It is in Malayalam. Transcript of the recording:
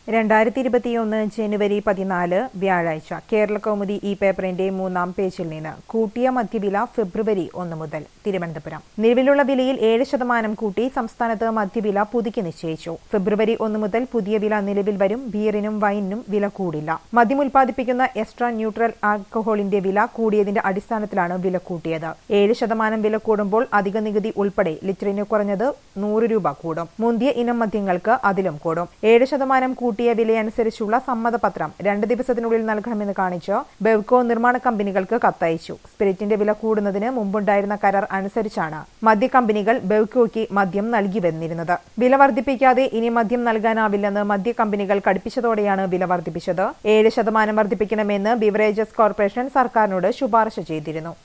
2021 ജനുവരി 14 വ്യാഴാഴ്ച കേരളകൗമുദി ഈ പേപ്പറിന്റെ 3-ാം പേജിൽ നിന്ന് കൂട്ടിയ മദ്യവില ഫെബ്രുവരി 1 മുതൽ തിരുവനന്തപുരം. നിലവിലുള്ള വിലയിൽ 7% കൂട്ടി സംസ്ഥാനത്ത് മദ്യവില പുതുക്കി നിശ്ചയിച്ചു. ഫെബ്രുവരി 1 മുതൽ പുതിയ വില നിലവിൽ വരും. ബിയറിനും വൈനിനും വില കൂടില്ല. മദ്യം ഉൽപ്പാദിപ്പിക്കുന്ന എക്സ്ട്രാ ന്യൂട്രൽ ആൽക്കഹോളിന്റെ വില കൂടിയതിന്റെ അടിസ്ഥാനത്തിലാണ് വില കൂട്ടിയത്. 7% വില കൂടുമ്പോൾ അധിക നികുതി ഉൾപ്പെടെ ലിറ്ററിന് കുറഞ്ഞത് 100 രൂപ കൂടും. മുന്തിയ ഇനം മദ്യങ്ങൾക്ക് അതിലും കൂടും. 7% കൂട്ടിയ വിലയനുസരിച്ചുള്ള സമ്മതപത്രം 2 ദിവസത്തിനുള്ളിൽ നൽകണമെന്ന് കാണിച്ച് ബെവ്കോ നിർമ്മാണ കമ്പനികൾക്ക് കത്തയച്ചു. സ്പിരിറ്റിന്റെ വില കൂടുന്നതിന് മുമ്പുണ്ടായിരുന്ന കരാർ അനുസരിച്ചാണ് മദ്യ കമ്പനികൾ ബെവ്കോയ്ക്ക് മദ്യം നൽകി വന്നിരുന്നത്. വില വർദ്ധിപ്പിക്കാതെ ഇനി മദ്യം നൽകാനാവില്ലെന്ന് മദ്യ കമ്പനികൾ കടുപ്പിച്ചതോടെയാണ് വില വർദ്ധിപ്പിച്ചത്. 7% വർദ്ധിപ്പിക്കണമെന്ന് ബിവറേജസ് കോർപ്പറേഷൻ സർക്കാരിനോട് ശുപാർശ ചെയ്തിരുന്നു.